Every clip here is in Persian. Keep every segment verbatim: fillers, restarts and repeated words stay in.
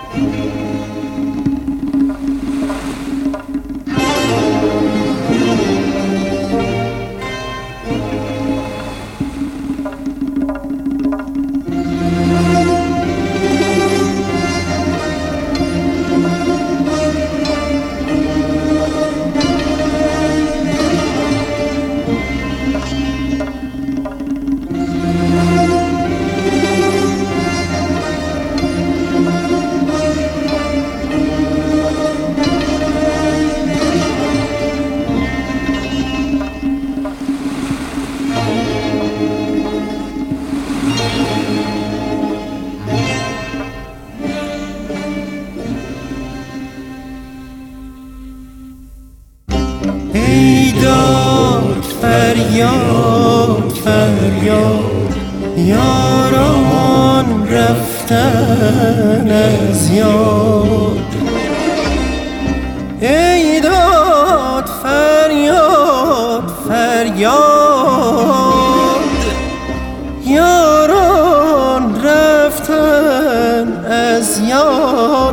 ای داد فریاد فریاد یاران رفتن از یاد. ای داد فریاد فریاد یاران رفتن از یاد.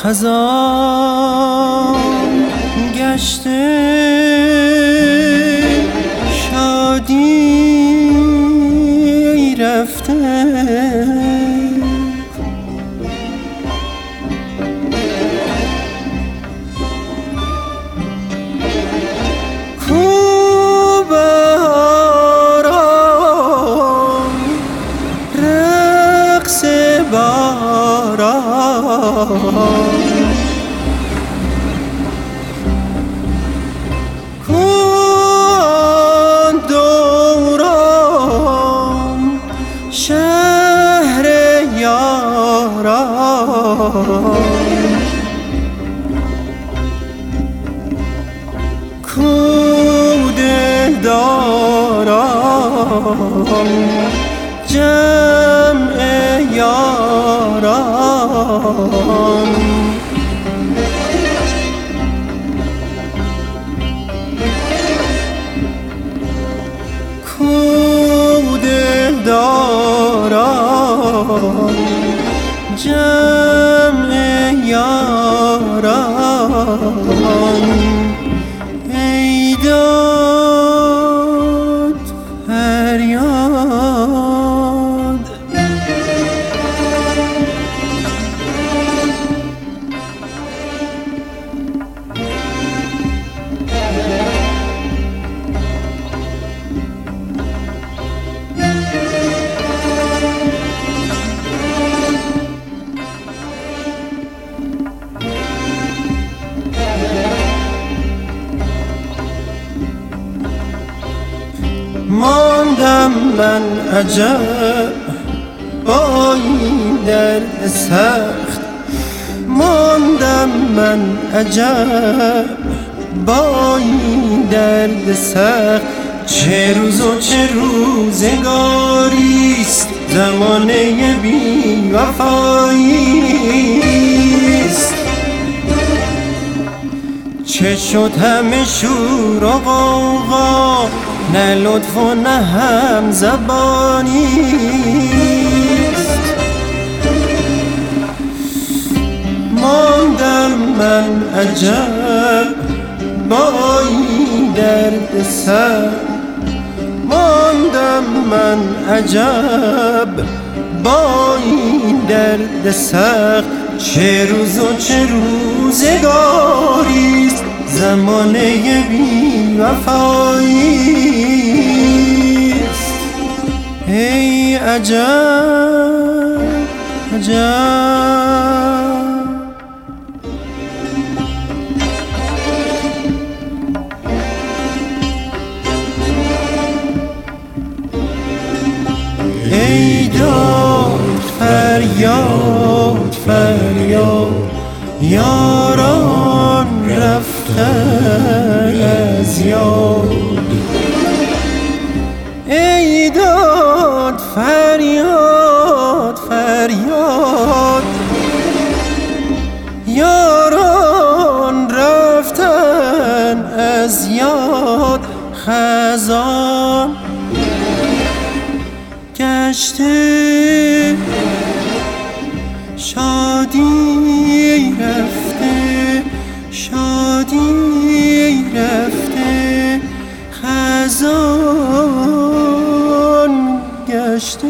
خزان گشته شادی رفته کو باران رقص باران شهر یاران کو دلداران جمع یاران. کو دلداران جمع یاران. ای داد فریاد ماندم من عجب با این درد سخت. ماندم من عجب با این درد سخت. چه روز و چه روزگاریست زمانه بی وفاییست. چه شد همه شور و غوغا نه لطف و نه هم زبانیست. ماندم من عجب با این درد سر. ماندم من عجب با این درد سر. چه روز و چه روزگاریست زمانه بی وفاییست. ای عجب عجب ای داد فریاد فریاد یاران رفتن از یاد. ای داد فریاد فریاد یاران رفتن از یاد. خزان گشته شادی رفته، شادی رفته، خزان گشته.